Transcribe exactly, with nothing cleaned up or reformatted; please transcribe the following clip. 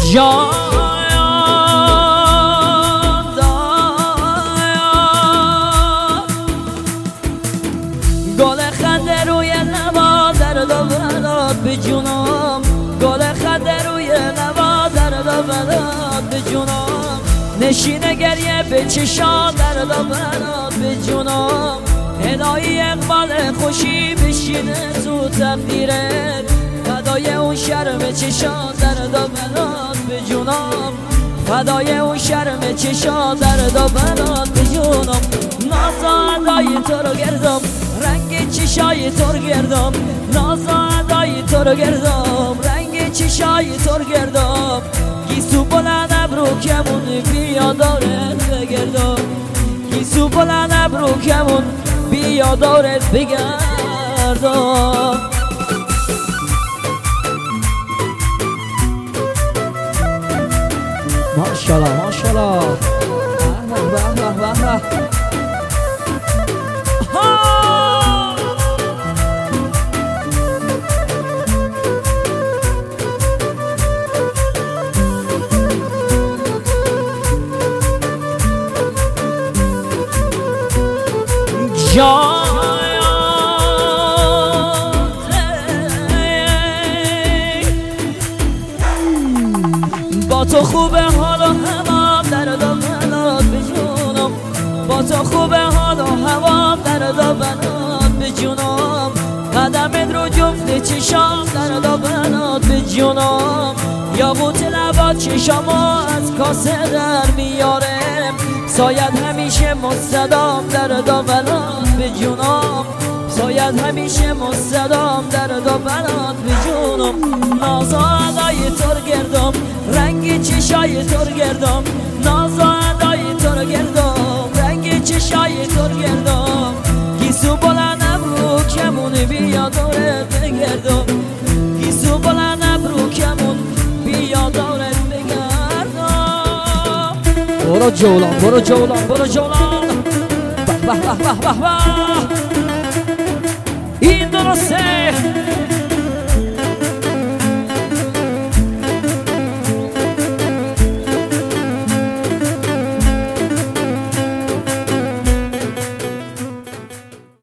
جان گل خنده روی لبا درد و بلاد به جونم، گل خنده روی لبا درد و بلاد به جونم، نشینه گریه به چشان درد و بلاد به جونم، هدای اقبال خوشی بشینه زود تقدیرت، فدای اون شرم چشان درد و بلاد به جونم، فدای اون شرم چشان درد و بلاد به جونم، نازادای تو رو گردم رنگ چشای تو رو گردم، نازادای تو رو گردم رنگ چشای تو رو گردم، گیسو بلند ابرو کمون بیا دارت بگردم، گیسو بلند ابرو کمون بیا دارت بگردم. ماشاءالله ماشاءالله به به به به جان با تو خوبه حال و هوام درد و بلاد به جونم، با تو خوبه حال و هوام درد و بلاد به جونم، قدمت رو جفت چشام درد و بلاد به جونم، یاقوت لبات چشامو از کاسه در میارم، سایت همیشه مستدام درد و بلاد به جونم، سایت همیشه مستدام درد و بلاد به جونم، نازادای تو رو گردم رنگ چشای تو رو گردم، نازادای تو رو گردم رنگ چشای تو رو گردم، گیسو بلند ابرو کمون بیا دورت بگردم، گیسو بلند ابرو کمون بیا دورت بگردم. برو جولان برو جولان برو جولان به به به به به این درسته.